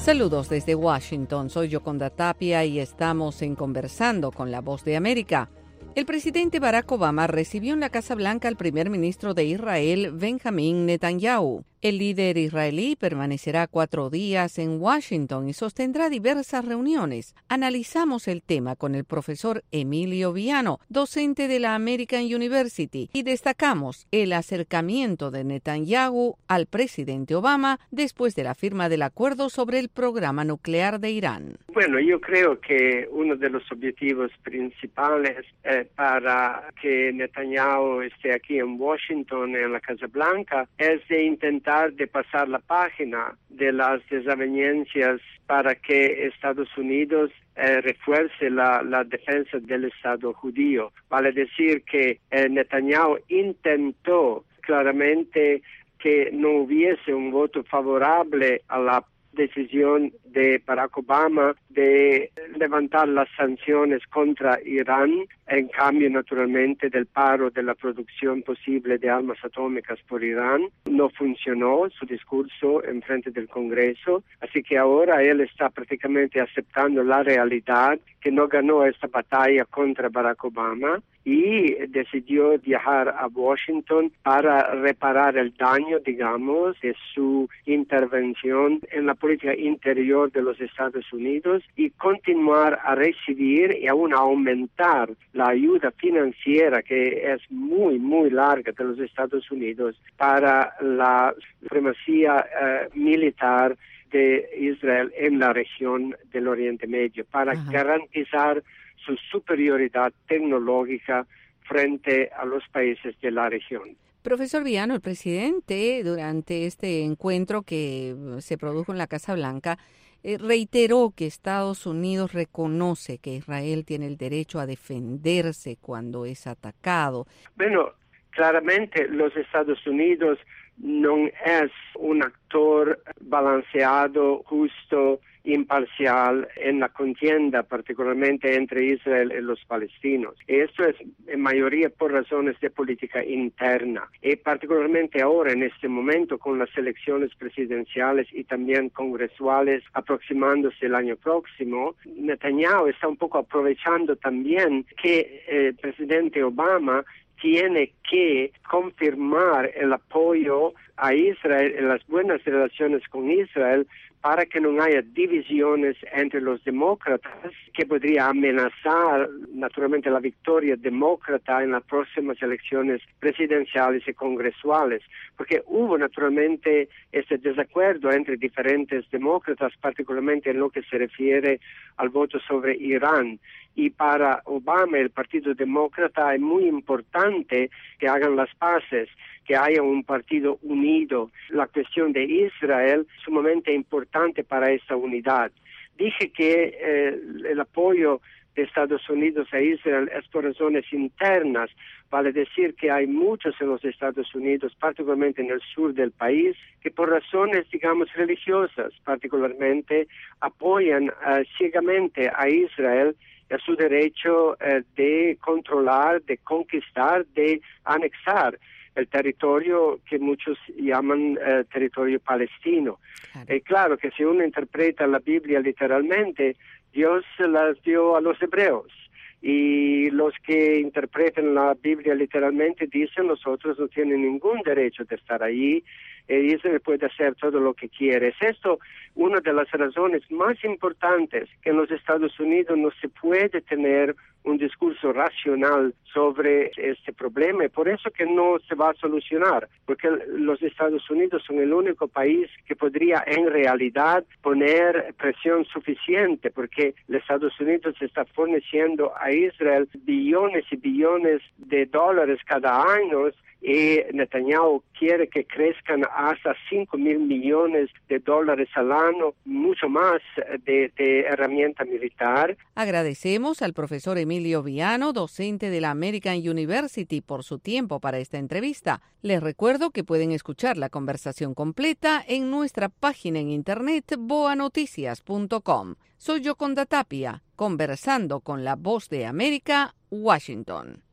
Saludos desde Washington, soy Yoconda Tapia y estamos en Conversando con la Voz de América. El presidente Barack Obama recibió en la Casa Blanca al primer ministro de Israel, Benjamin Netanyahu. El líder israelí permanecerá 4 días en Washington y sostendrá diversas reuniones. Analizamos el tema con el profesor Emilio Viano, docente de la American University, y destacamos el acercamiento de Netanyahu al presidente Obama después de la firma del acuerdo sobre el programa nuclear de Irán. Bueno, yo creo que uno de los objetivos principales para que Netanyahu esté aquí en Washington, en la Casa Blanca, es de intentar de pasar la página de las desavenencias para que Estados Unidos refuerce la defensa del Estado judío. Vale decir que Netanyahu intentó claramente que no hubiese un voto favorable a la decisión de Barack Obama de levantar las sanciones contra Irán, en cambio naturalmente del paro de la producción posible de armas atómicas por Irán. No funcionó su discurso en frente del Congreso, así que ahora él está prácticamente aceptando la realidad que no ganó esta batalla contra Barack Obama y decidió viajar a Washington para reparar el daño, digamos, de su intervención en la política interior de los Estados Unidos y continuar a recibir y aún aumentar la ayuda financiera que es muy, muy larga de los Estados Unidos para la supremacía militar de Israel en la región del Oriente Medio, para garantizar su superioridad tecnológica frente a los países de la región. Profesor Viano, el presidente, durante este encuentro que se produjo en la Casa Blanca, reiteró que Estados Unidos reconoce que Israel tiene el derecho a defenderse cuando es atacado. Bueno, claramente los Estados Unidos no es un actor balanceado, justo, imparcial en la contienda, particularmente entre Israel y los palestinos. Esto es en mayoría por razones de política interna y particularmente ahora en este momento con las elecciones presidenciales y también congresuales aproximándose el año próximo, Netanyahu está un poco aprovechando también que el presidente Obama tiene que confirmar el apoyo a Israel en las buenas relaciones con Israel para que no haya divisiones entre los demócratas que podría amenazar naturalmente la victoria demócrata en las próximas elecciones presidenciales y congresuales, porque hubo naturalmente este desacuerdo entre diferentes demócratas, particularmente en lo que se refiere al voto sobre Irán. Y para Obama, el Partido Demócrata, es muy importante que hagan las paces, que haya un partido unido. La cuestión de Israel es sumamente importante para esta unidad. Dije que el apoyo de Estados Unidos a Israel es por razones internas. Vale decir que hay muchos en los Estados Unidos, particularmente en el sur del país, que por razones, digamos, religiosas, particularmente, apoyan ciegamente a Israel a su derecho de controlar, de conquistar, de anexar el territorio que muchos llaman territorio palestino. Claro que si uno interpreta la Biblia literalmente, Dios las dio a los hebreos. Y los que interpretan la Biblia literalmente dicen los otros no tienen ningún derecho de estar allí. Israel puede hacer todo lo que quiere. Es esto una de las razones más importantes que en los Estados Unidos no se puede tener un discurso racional sobre este problema y por eso que no se va a solucionar, porque los Estados Unidos son el único país que podría en realidad poner presión suficiente, porque los Estados Unidos está forneciendo a Israel billones y billones de dólares cada año y Netanyahu quiere que crezcan hasta 5,000 millones de dólares al año, mucho más de herramienta militar. Agradecemos al profesor Emilio Viano, docente de la American University, por su tiempo para esta entrevista. Les recuerdo que pueden escuchar la conversación completa en nuestra página en internet boanoticias.com. Soy Yoconda Tapia, conversando con la Voz de América, Washington.